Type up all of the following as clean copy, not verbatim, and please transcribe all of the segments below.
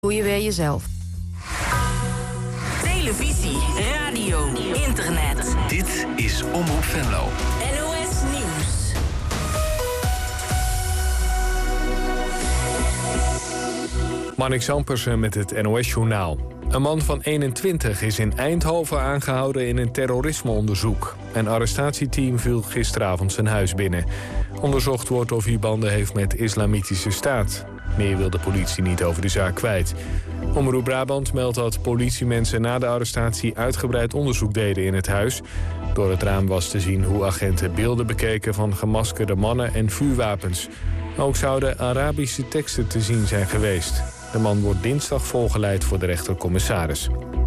Doe je weer jezelf. Televisie, radio, internet. Dit is Omroep Venlo. NOS Nieuws. Marnix Ampersen met het NOS-journaal. Een man van 21 is in Eindhoven aangehouden in een terrorismeonderzoek. Een arrestatieteam viel gisteravond zijn huis binnen. Onderzocht wordt of hij banden heeft met Islamitische Staat. Meer wil de politie niet over de zaak kwijt. Omroep Brabant meldt dat politiemensen na de arrestatie uitgebreid onderzoek deden in het huis. Door het raam was te zien hoe agenten beelden bekeken van gemaskerde mannen en vuurwapens. Ook zouden Arabische teksten te zien zijn geweest. De man wordt dinsdag voorgeleid voor de rechtercommissaris.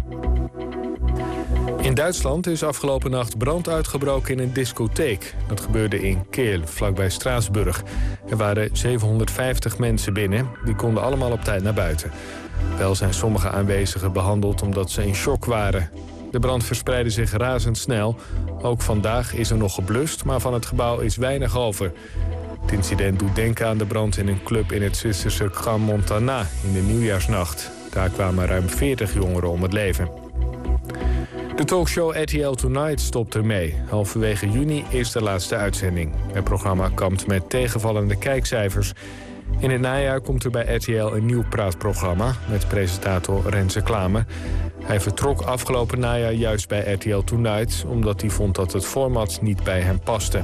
In Duitsland is afgelopen nacht brand uitgebroken in een discotheek. Dat gebeurde in Kehl, vlakbij Straatsburg. Er waren 750 mensen binnen. Die konden allemaal op tijd naar buiten. Wel zijn sommige aanwezigen behandeld omdat ze in shock waren. De brand verspreidde zich razendsnel. Ook vandaag is er nog geblust, maar van het gebouw is weinig over. Het incident doet denken aan de brand in een club in het Zwitserse Grand Montana in de nieuwjaarsnacht. Daar kwamen ruim 40 jongeren om het leven. De talkshow RTL Tonight stopt ermee. Halverwege juni is de laatste uitzending. Het programma kampt met tegenvallende kijkcijfers. In het najaar komt er bij RTL een nieuw praatprogramma met presentator Renze Klamer. Hij vertrok afgelopen najaar juist bij RTL Tonight omdat hij vond dat het format niet bij hem paste.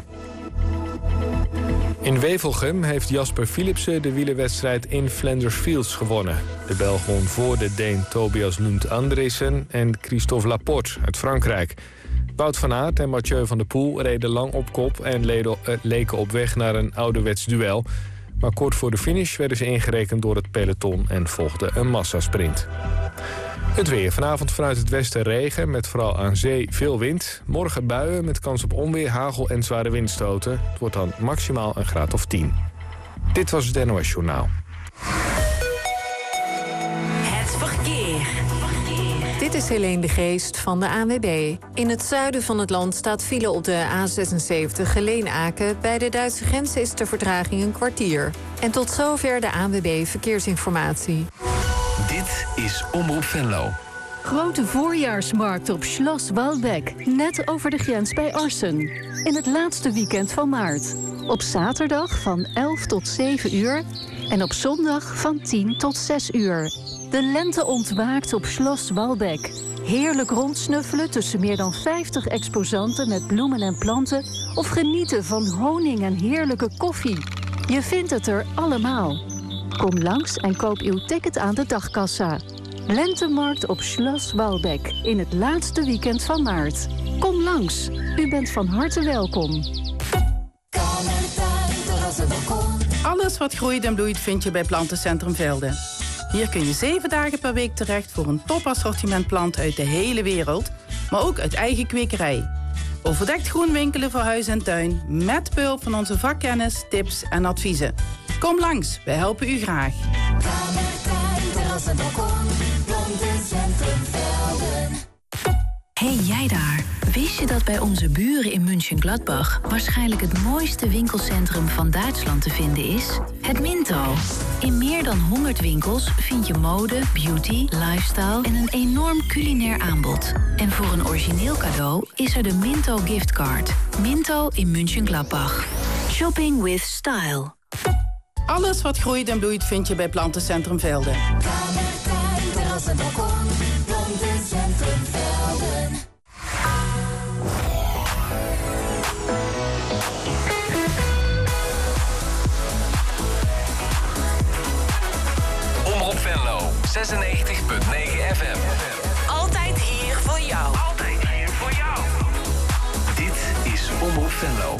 In Wevelgem heeft Jasper Philipsen de wielerwedstrijd in Flanders Fields gewonnen. De Belg won voor de Deen Tobias Lund Andriessen en Christophe Laporte uit Frankrijk. Wout van Aert en Mathieu van der Poel reden lang op kop en leken op weg naar een ouderwets duel. Maar kort voor de finish werden ze ingerekend door het peloton en volgde een massasprint. Het weer. Vanavond vanuit het westen regen, met vooral aan zee veel wind. Morgen buien met kans op onweer, hagel en zware windstoten. Het wordt dan maximaal een graad of 10. Dit was het NOS Journaal. Het verkeer. Dit is Helene de Geest van de ANWB. In het zuiden van het land staat file op de A76 Geleen-Aken. Bij de Duitse grens is de vertraging een kwartier. En tot zover de ANWB Verkeersinformatie. Dit is Omroep Venlo. Grote voorjaarsmarkt op Schloss Walbeck, net over de grens bij Arsen. In het laatste weekend van maart. Op zaterdag van 11 tot 7 uur en op zondag van 10 tot 6 uur. De lente ontwaakt op Schloss Walbeck. Heerlijk rondsnuffelen tussen meer dan 50 exposanten met bloemen en planten of genieten van honing en heerlijke koffie. Je vindt het er allemaal. Kom langs en koop uw ticket aan de dagkassa. Lentemarkt op Schloss Walbeck in het laatste weekend van maart. Kom langs, u bent van harte welkom. Alles wat groeit en bloeit vind je bij Plantencentrum Velden. Hier kun je 7 dagen per week terecht voor een topassortiment planten uit de hele wereld, maar ook uit eigen kwekerij. Overdekt groen winkelen voor huis en tuin, met behulp van onze vakkennis, tips en adviezen. Kom langs, wij helpen u graag. Hey jij daar, wist je dat bij onze buren in Mönchengladbach waarschijnlijk het mooiste winkelcentrum van Duitsland te vinden is? Het Minto. In meer dan 100 winkels vind je mode, beauty, lifestyle en een enorm culinair aanbod. En voor een origineel cadeau is er de Minto giftcard. Minto in Mönchengladbach. Shopping with style. Alles wat groeit en bloeit vind je bij Plantencentrum Velden. Omroep Venlo, 96.9 FM. Altijd hier voor jou. Altijd hier voor jou. Dit is Omroep Venlo.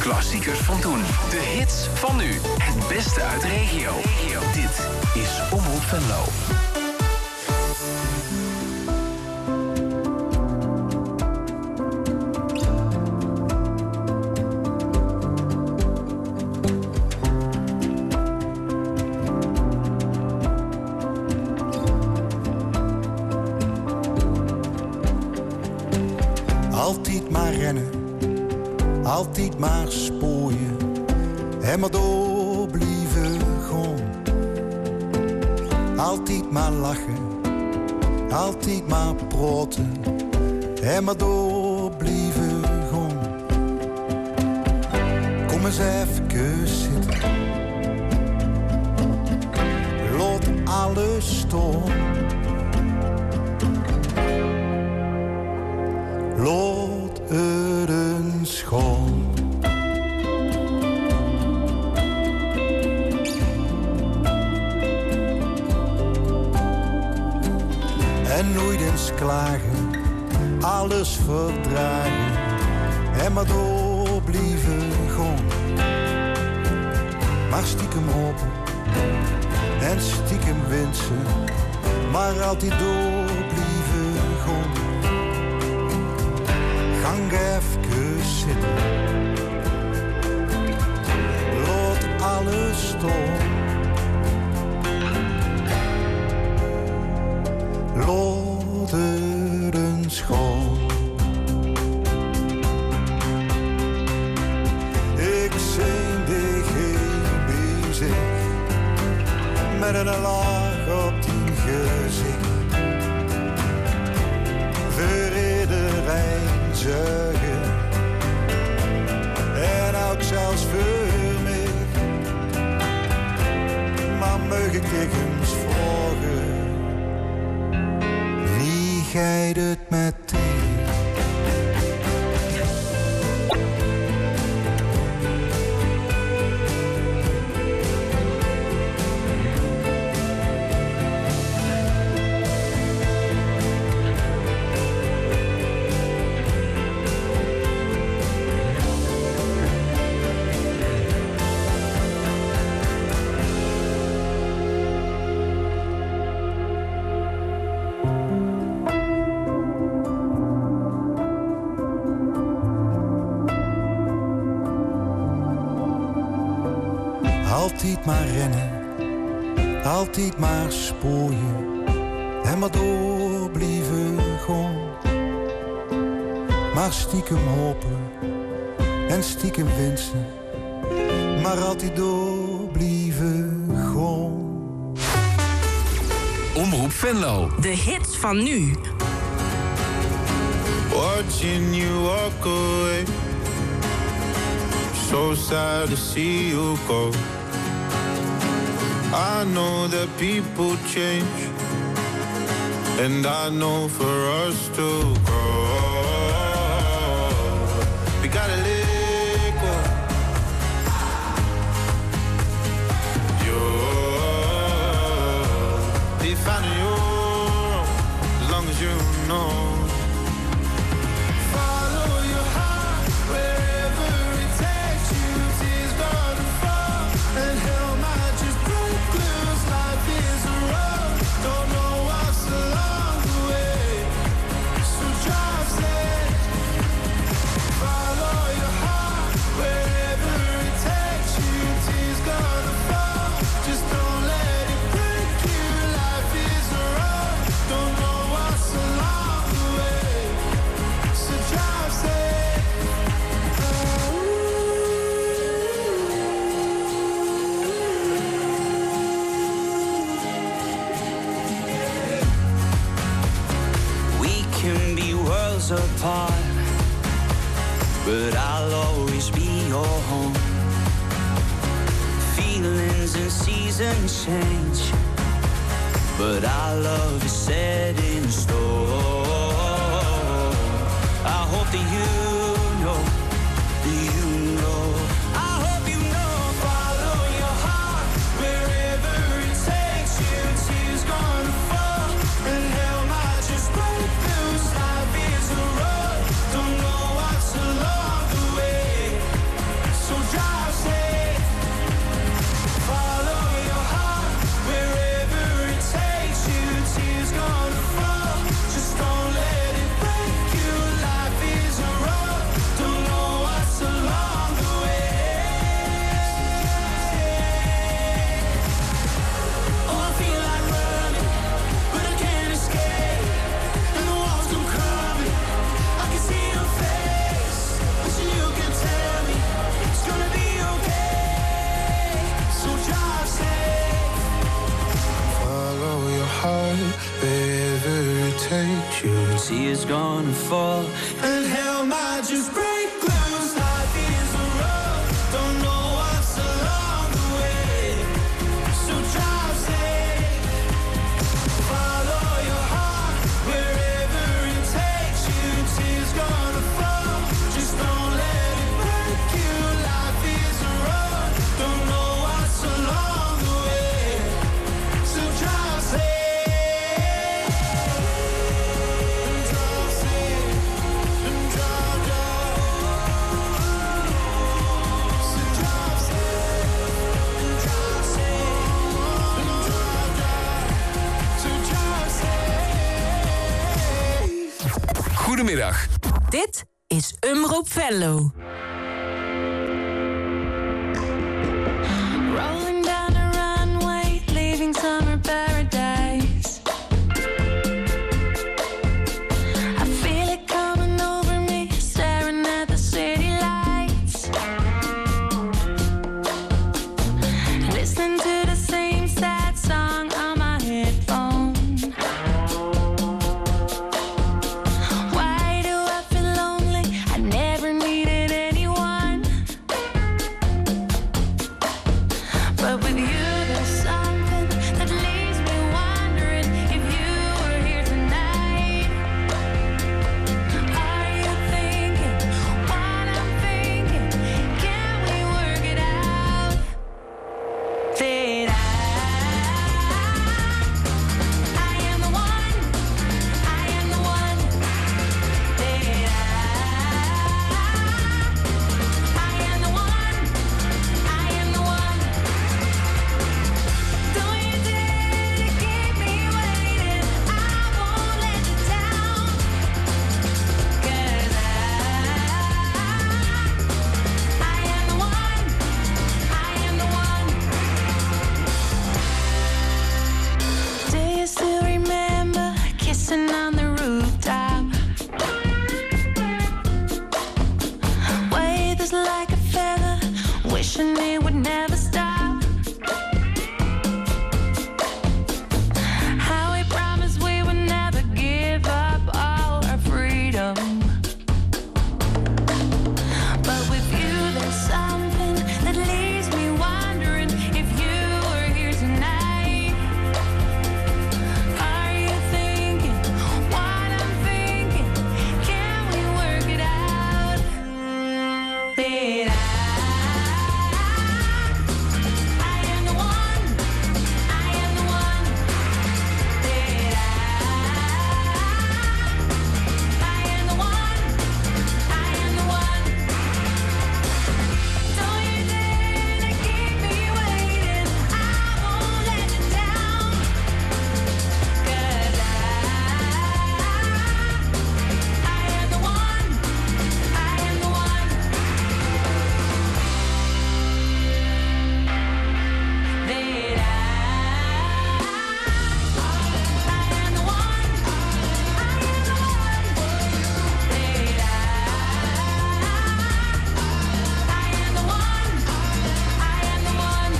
Klassiekers van toen. De hits van nu. Het beste uit de regio. Dit is Omroep Venlo. Altijd maar rennen, altijd maar spooien, en maar door blijven gaan. Altijd maar lachen, altijd maar praten, en maar door blijven gaan. Kom eens even zitten, laat alles staan. Laat het eens gaan. En nooit eens klagen, alles verdragen, en maar door blijven gaan. Maar stiekem hopen, en stiekem wensen, maar altijd door blijven gaan. Gang even zitten, laat alles staan. Laat het eens gaan. Ik zing de geen bezig, met een laag op die gezicht. Voor iedereen zeggen, en ook zelfs voor mij. Maar mag ik eens vragen, wie gaat het met thee? Altijd maar rennen, altijd maar spooien, en maar door blijven gaan. Maar stiekem hopen, en stiekem wensen, maar altijd door blijven gaan. Omroep Venlo. De hits van nu. Watching you walk away, so sad to see you go. I know that people change, and I know for us to grow, we gotta let go. You'll be finding your own, as long as you know. Follow your heart wherever it takes you. Tears gonna fall and hell might just break loose. Life is a road, don't know what's along the way, so drive safe. Follow your heart wherever it takes you. Tears gonna fall, just don't let it break you. Life is a road, don't know what's along the way, so drive safe. We can be worlds apart, but I'll always be your home. Feelings and seasons change, but our love is set in stone. I hope that you know, I hope you know. Follow your heart wherever it takes you. Tears gonna fall and hell might just break loose. Life is a road, don't know what's along the way, so is gonna fall, and hell might just break loose. Life is a road, don't know what's along the way, so drive safe, follow your heart wherever it takes you. Tears gonna fall, just don't let it break you. Life is a road, don't know what's along the way, so drive safe. Goedemiddag. Dit is Omroep Venlo. Rolling down a runway, leaving summer paradise. I feel it coming over me, staring at the city lights. Listening to the same sad song on my headphone. Why do I feel lonely? I never needed anyone. But with you there's something that leaves me wondering if you were here tonight. Are you thinking what I'm thinking? Can we work it out? That I am the one, I am the one. That I am the one, I am the one. Don't you dare to keep me waiting, I won't let you down. 'Cause I am the one, I am the one. Do you still remember kissing on the rooftop? Wave is like a feather, wishing it would never stop. How we promised we would never give up all our freedom. But with you there's something that leaves me wondering if you were here tonight. Are you thinking what I'm thinking? Can we work it out? That I am the one, I am the one. That I am the one, I am the one. Don't you dare to keep me waiting, I won't let you down. 'Cause I am the one, I am the one. That I am the one, I am the one. That I am the one, I am the one.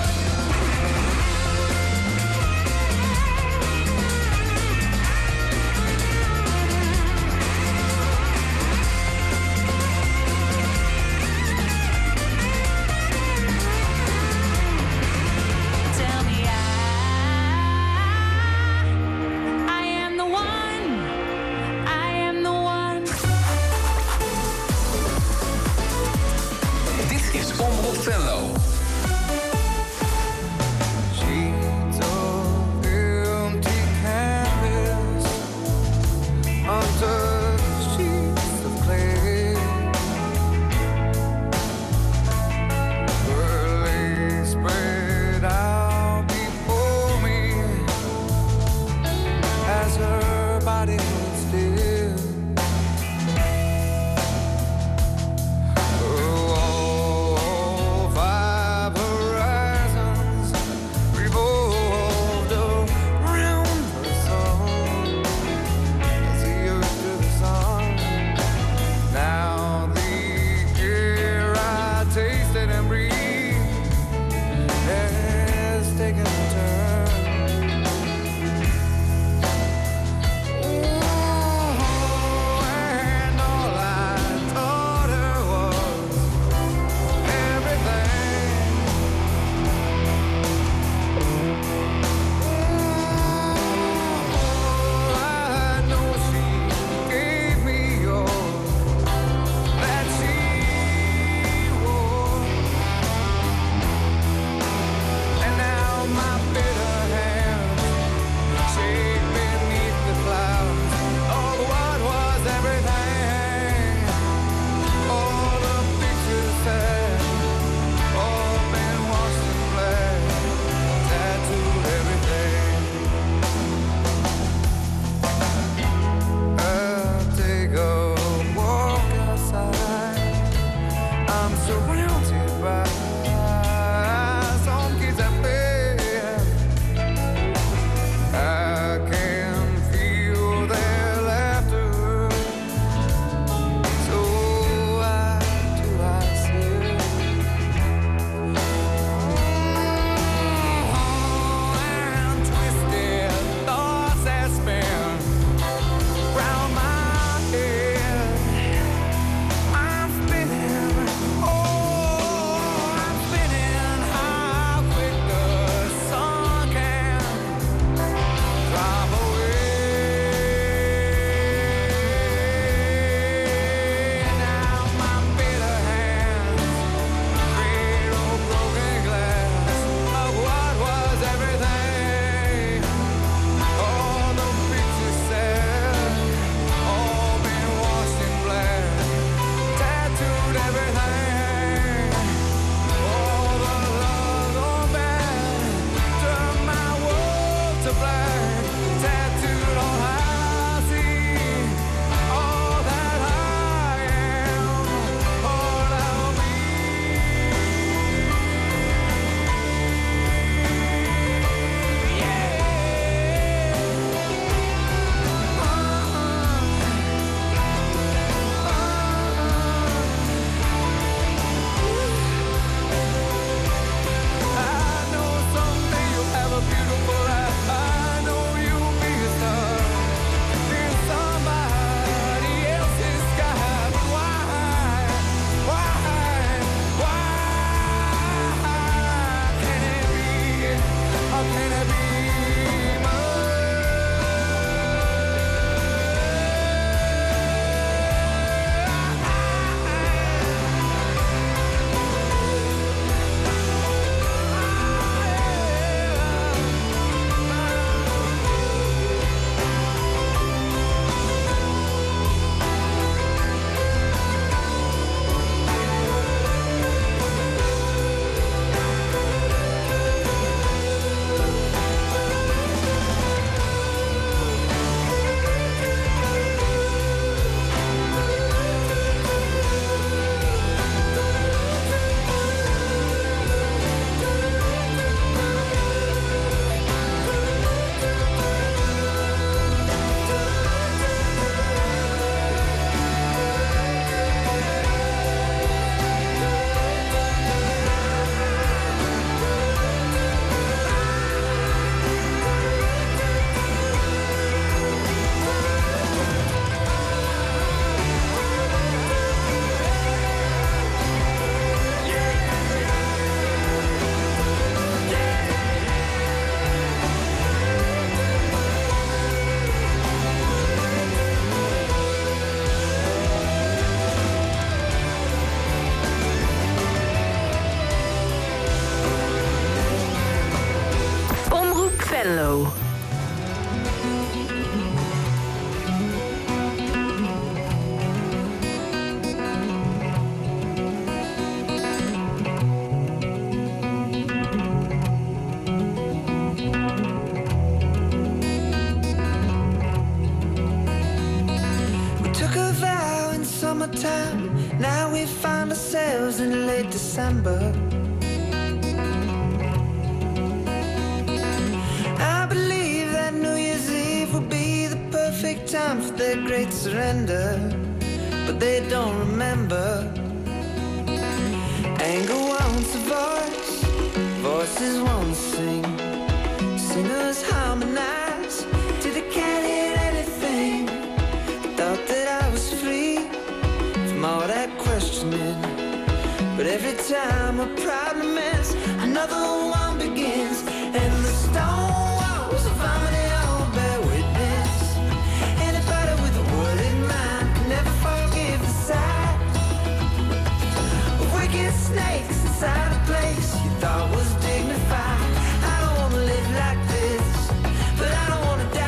Tell me I am the one, I am the one. Dit is Omroep Venlo. Sheets of empty canvas under sheets of clay. Her legs spread out before me as her body held still. Her wall Venlo. Summertime, now we find ourselves in late December. I believe that New Year's Eve will be the perfect time for their great surrender, but they don't remember. Anger wants a voice, voices won't sing, singers harmonize till they can't hear anything. Thought that I was free from all that questioning, but every time a problem ends, another one begins, and the stone walls of harmony all bear witness. Anybody with a word in mind can never forgive the sight of wicked snakes inside a place you thought was dignified. I don't wanna live like this, but I don't wanna die.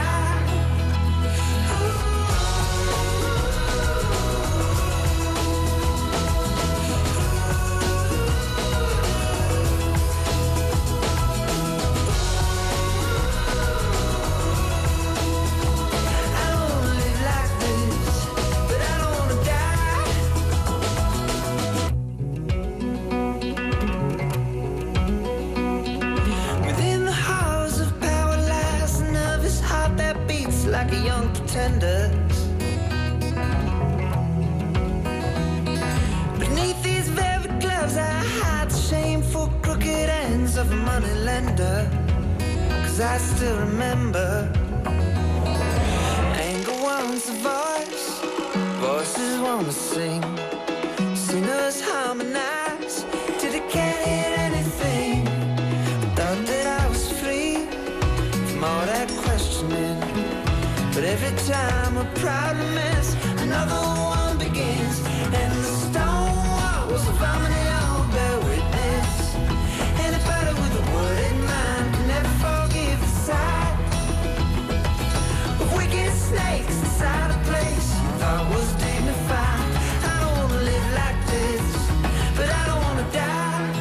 Like a young pretender. Beneath these velvet gloves I hide the shameful crooked ends of a money lender. 'Cause I still remember. Anger wants a voice, voices wanna sing, singers harmonize till they can't hear anything. Thought that I was free from all that questioning, but every time a problem ends, another one begins, and the stone walls of harmony all bear witness. Anybody with a word in mind can never forgive the sight of wicked snakes inside a place you thought was dignified. I don't wanna live like this, but I don't wanna die.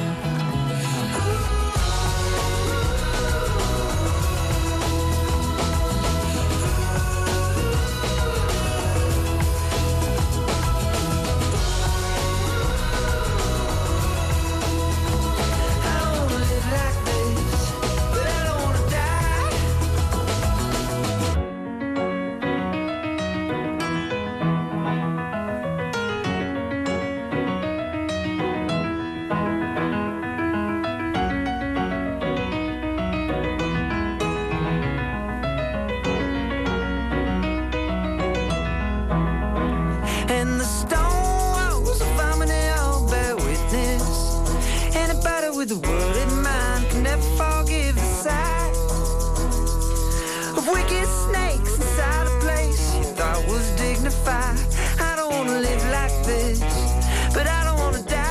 And the stone walls of harmony all bear witness. Anybody with a word in mind can never forgive the sight of wicked snakes inside a place you thought was dignified. I don't wanna live like this, but I don't wanna die.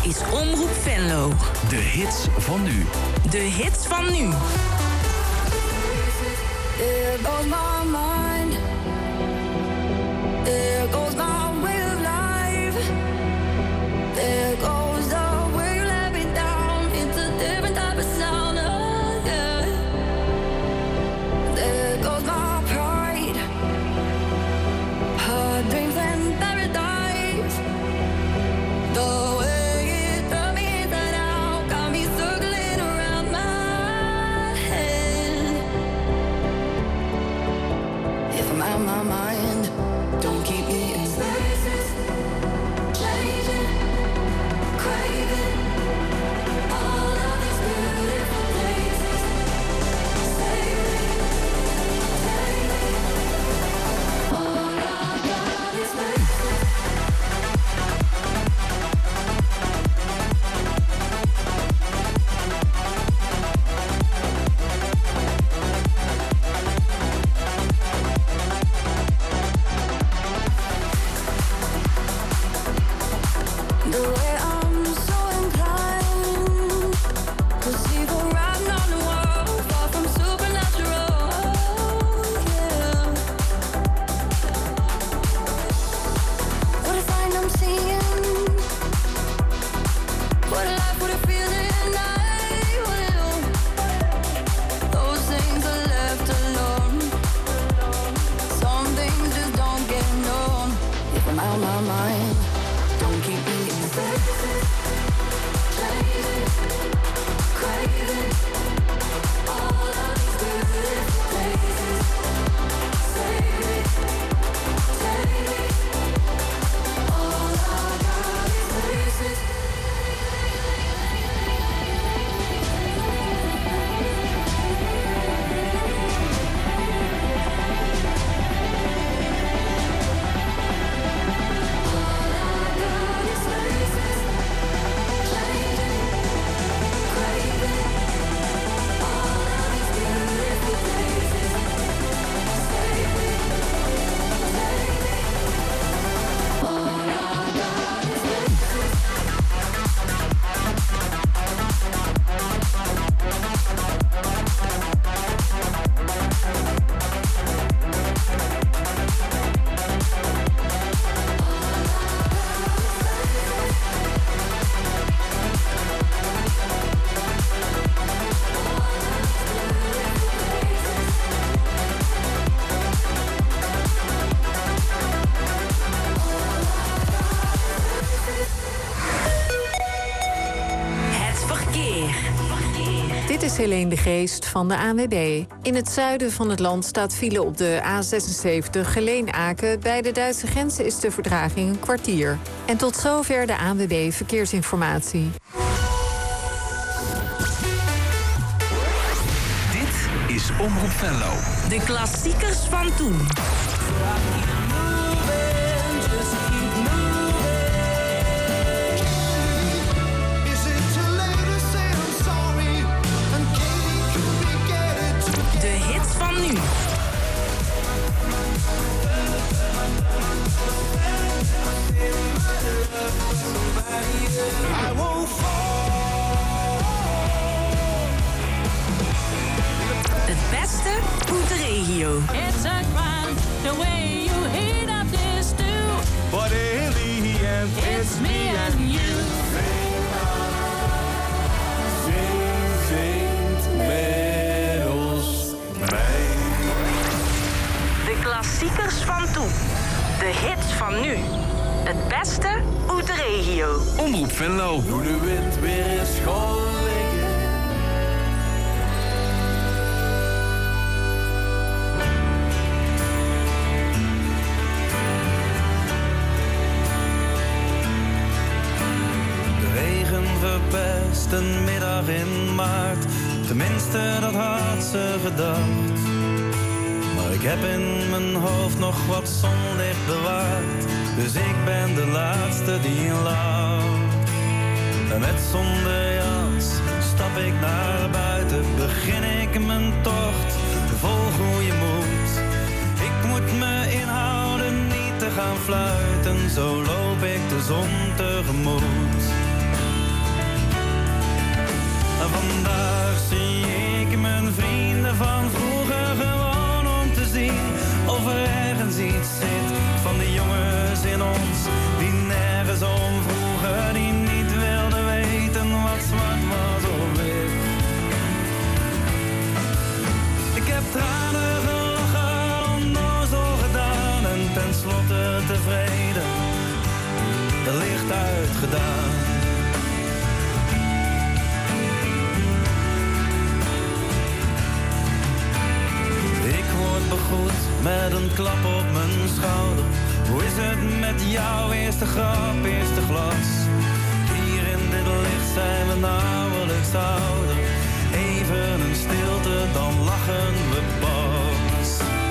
is Omroep Venlo. De hits van nu. De hits van nu. There goes my mind. There goes my way of life. There goes the way you let me down. It's a different type of sound. Oh, yeah. There goes my pride. Her dreams and paradise. The way it turned me inside out got me circling around my head. If I'm out my mind, don't keep me in spaces, changing, craving all of these beautiful places. Save me, take me, all I got is spaces. The way I'm so inclined to see the writing on the wall, far from supernatural. Yeah. What a sign I'm seeing. What a life, what a feeling I will. Those things are left alone. Some things just don't get known. If I'm out my mind, don't keep me in spaces, changing, craving all of these beautiful places. Save me, take me, all I got is places. Het verkeer. Dit is Helene de Geest van de ANWB. In het zuiden van het land staat file op de A76 Geleen-Aken. Bij de Duitse grens is de vertraging een kwartier. En tot zover de ANWB Verkeersinformatie. Dit is Omroep Venlo. De klassiekers van toen. Is it too late to say I'm sorry? And Katie, could we get it together? De hits van nu. I won't fall. Het beste uit de regio. It's a crime the way you heat up this stew. But in the end, It's me and you. zingt met ons mee. De klassiekers van toen. De hits van nu. Het beste uit de regio. Omroep Venlo. Doe de wind weer eens schoon liggen. De regen verpest een middag in maart. Tenminste, dat had ze gedacht. Maar ik heb in mijn hoofd nog wat zonlicht bewaard. Dus ik ben de laatste die lacht. En met zonder jas stap ik naar buiten. Begin ik mijn tocht, vol goede moed. Ik moet me inhouden, niet te gaan fluiten. Zo loop ik de zon tegemoet. Vandaag zie ik mijn vrienden van vroeger gewoon om te zien of er ergens iets zit van die jongens in ons die nergens om vroegen, die niet wilden weten wat zwart was of wit. Ik heb tranen gelachen, onnozel gedaan en tenslotte tevreden, de licht uitgedaan. Ik word begroet met een klap op mijn schouder. Hoe is het met jou? Eerste grap, eerste glas. Hier in dit licht zijn we nauwelijks ouder. Even een stilte, dan lachen we pas.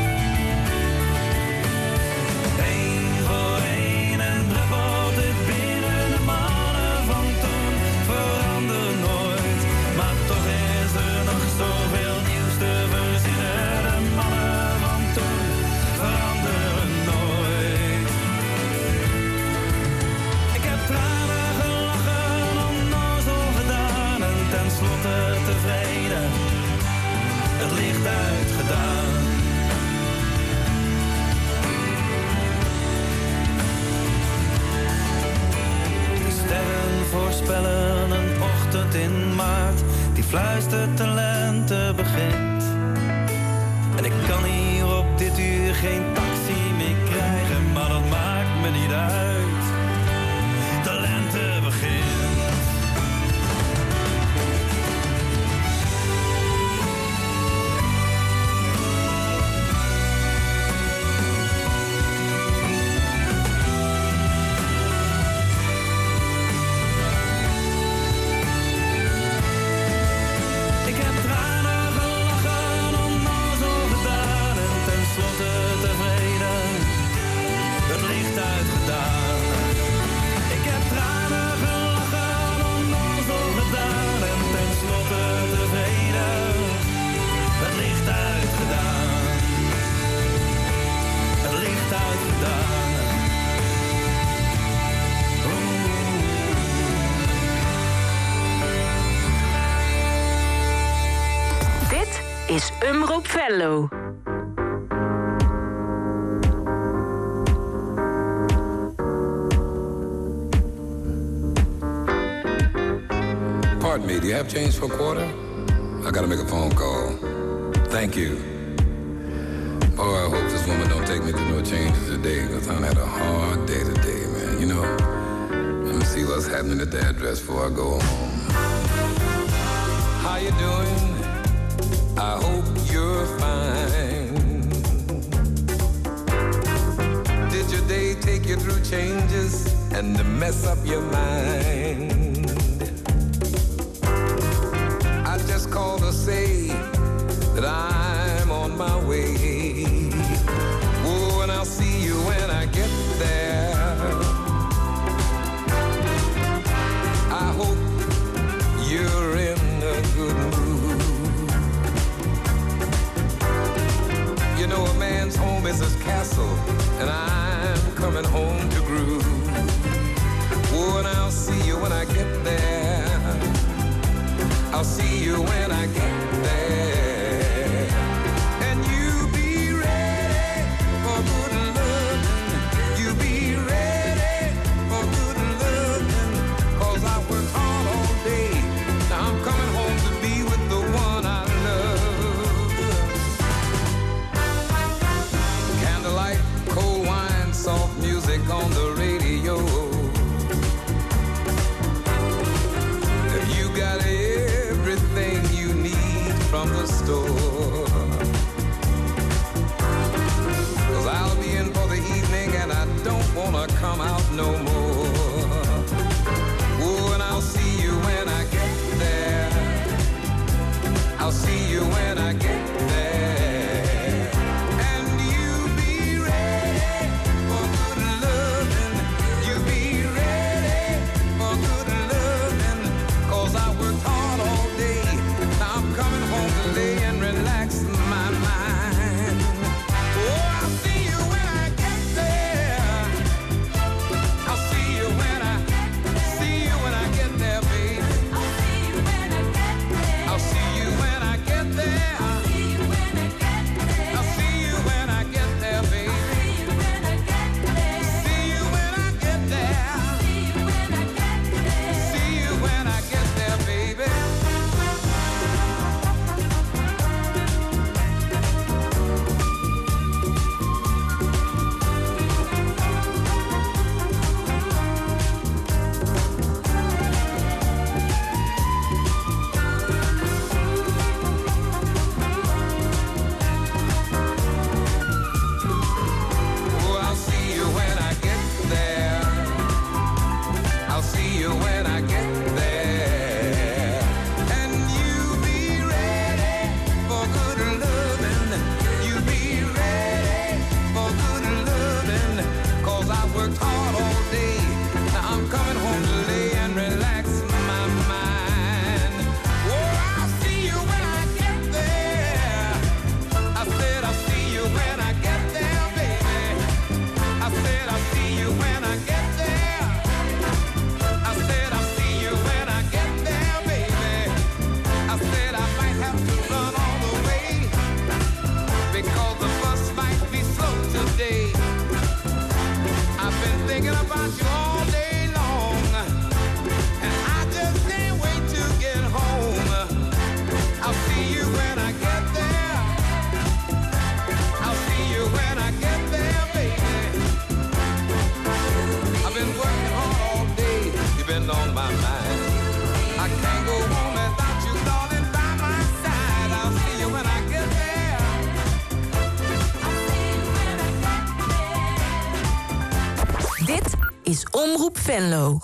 Eén voor één en druppelt het binnen. De mannen van toen veranderen nooit. Maar toch is er nog zoveel nieuws te verzinnen. De mannen van toen veranderen nooit. Ik heb tranen gelachen, onnozel gedaan en tenslotte tevreden, het licht uitgedaan. De sterren voorspellen een ochtend in maart die fluistert de lente begint. En ik kan hier op dit uur geen taxi meer krijgen, maar dat maakt me niet uit. De lente begint. Ik heb tranen gelachen, onnozel gedaan en tenslotte tevreden, het licht uitgedaan. Ik heb tranen gelachen, onnozel gedaan en tenslotte tevreden, het licht uitgedaan. Het licht uitgedaan. Dit is Omroep Venlo. Pardon me, do you have change for a quarter? I gotta make a phone call. Thank you. Oh, I hope this woman don't take me through no changes today, because I had a hard day today, man. You know, let me see what's happening at the address before I go home. How you doing? I hope you're fine. Did your day take you through changes and to mess up your mind? I just called to say that I'm on my way. Oh, and I'll see you when I get there. I hope you're in a good mood. You know, a man's home is his castle, and I'm coming home to groove. Oh, and I'll see you when I get there. I'll see you when I get there. And you be ready for good loving. You be ready for good loving. 'Cause I worked hard all day. Now I'm coming home to be with the one I love. Candlelight, cold wine, soft music on the radio. You got everything you need from is Omroep Venlo.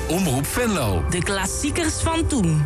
Omroep Venlo. De klassiekers van toen.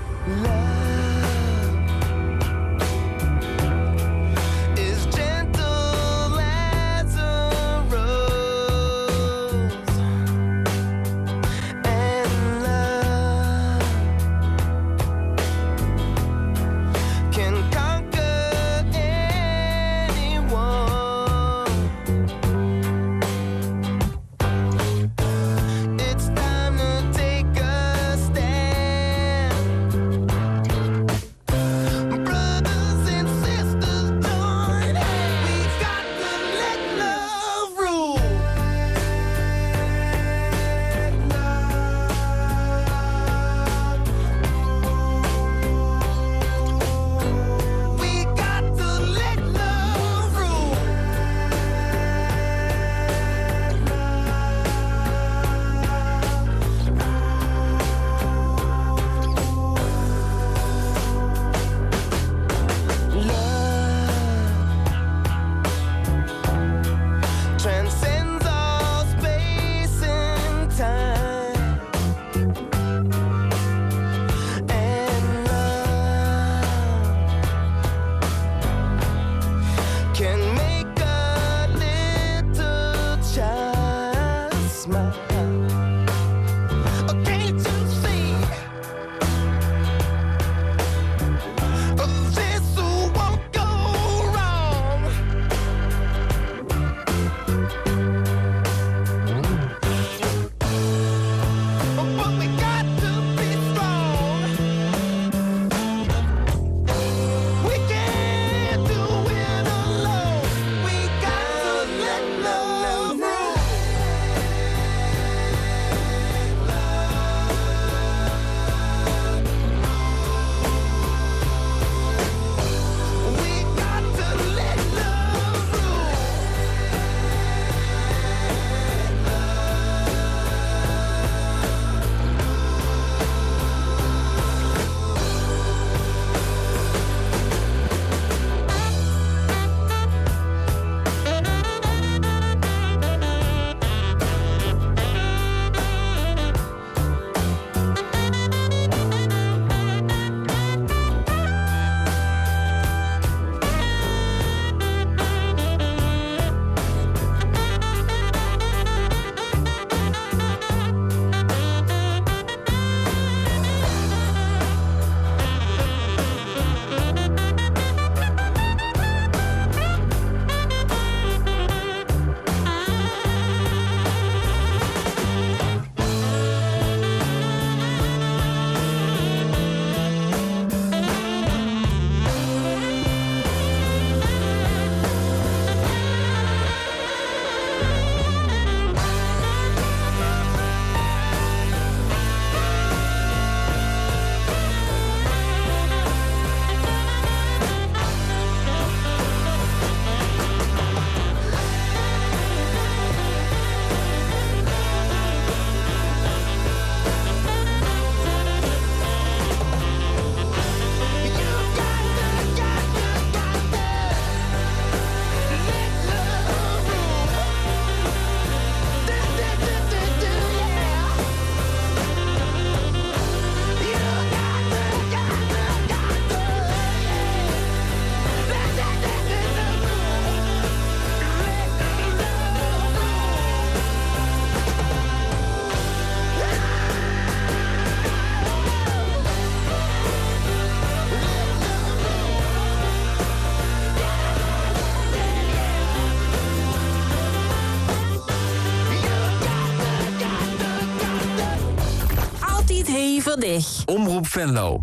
voor dich. Omroep Venlo.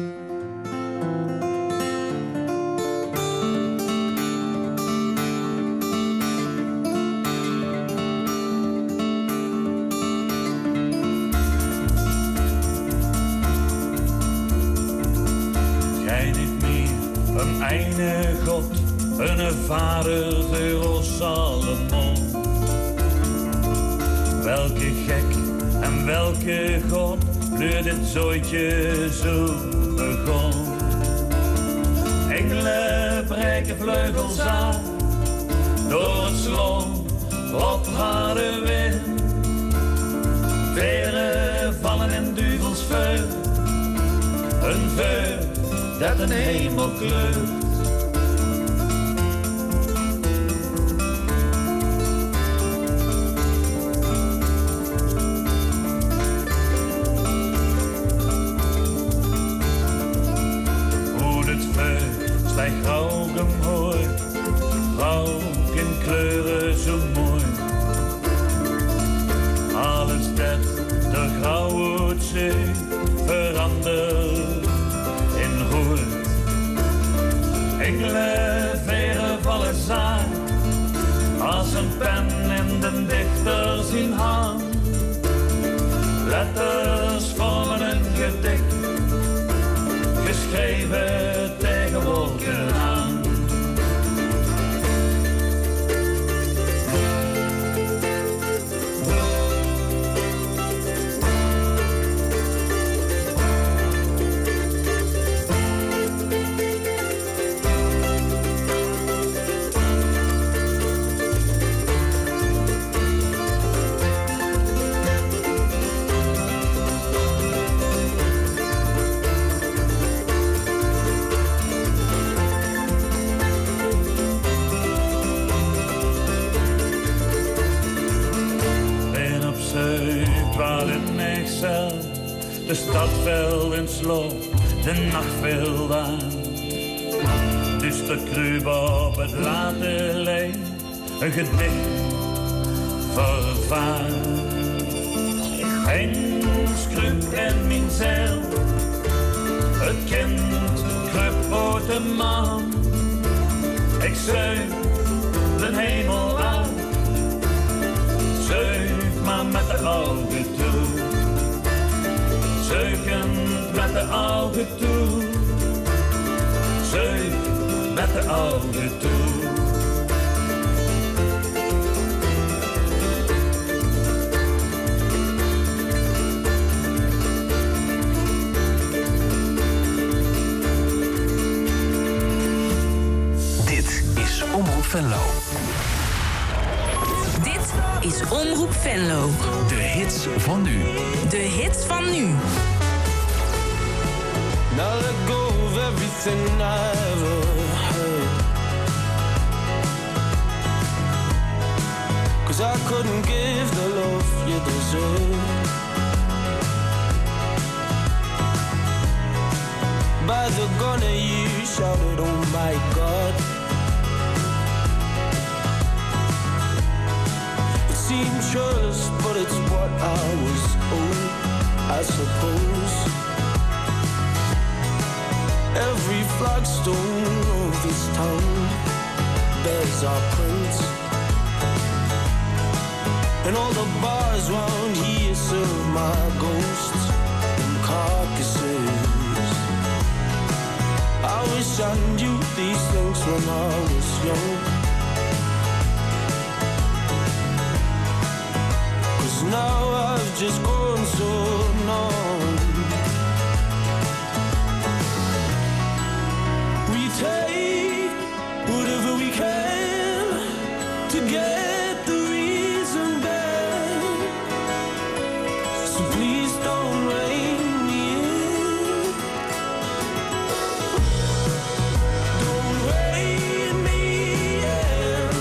Jij niet meer een ene God, een vader voor Salomon. Welke gek en welke God kleurt dit zooitje zo begon. Engelen breken vleugels aan, door het slot op harde wind. Veren vallen in duvelsvuur. Een vuur dat een hemel kleurt. Hoe het vuur stijgt grauw gemooi, grauw in kleuren zo mooi. Alles dat de grauwe zee verandert in rood. Enkele veren vallen zaad, als een pen in de dichter zijn hand. Letters vormen een gedicht, geschreven tegen wolken aan. De stad viel in slaap, de nacht viel aan. Duister kruip op het late leen, een gedicht vervaart. Geen skruip in mijn ziel, het kind kruip uit de maan. Ik zuig de hemel aan, zuig maar met de ogen toe. Zuigend met de ogen toe, zuig met de ogen toe. Dit is Omroep Venlo. Dit is Omroep Venlo. De hits van nu. De hits van nu. Now let go of everything I ever heard, 'cause I couldn't give the love you deserve. By the gun you shouted, oh my God. It seemed trust, but it's what I was owed, I suppose. Every flagstone of this town bears our prints, and all the bars round here serve my ghosts and carcasses. I wish I knew these things when I was young, 'cause now I've just gone so numb. Take whatever we can to get the reason back. So please don't rein me in. Don't rein me in.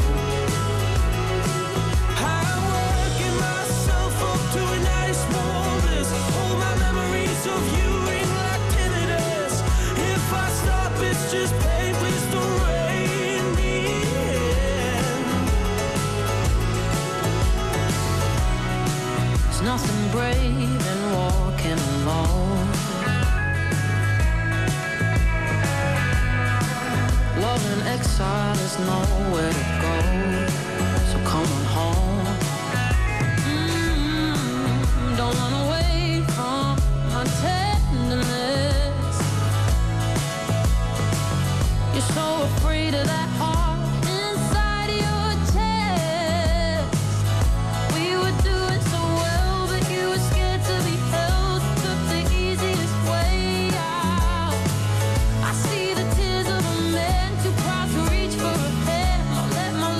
I'm working myself up to a nice wilderness. All my memories of you ring like tinnitus. If I stop, it's just pain, please don't rein me in. There's nothing brave in walking alone. Love in exile is nowhere to go, so come on home. Don't run away from my tenderness. You're so afraid of that heart inside your chest. We were doing so well, but you were scared to be held. Took the easiest way out. I see the tears of a man too proud to reach for a hand. I'll let my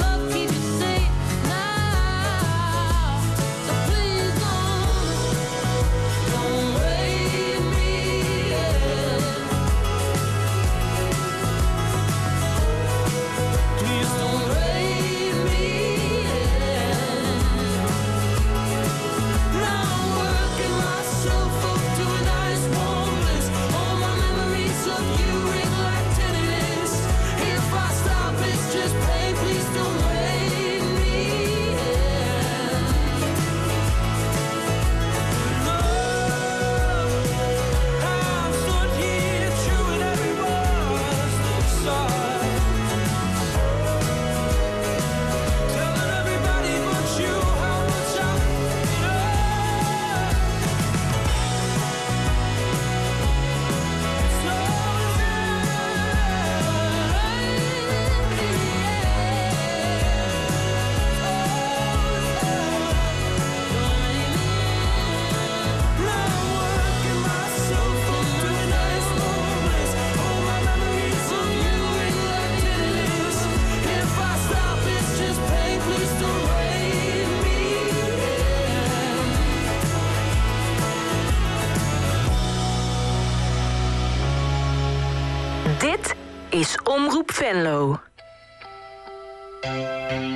Dit is Omroep Venlo.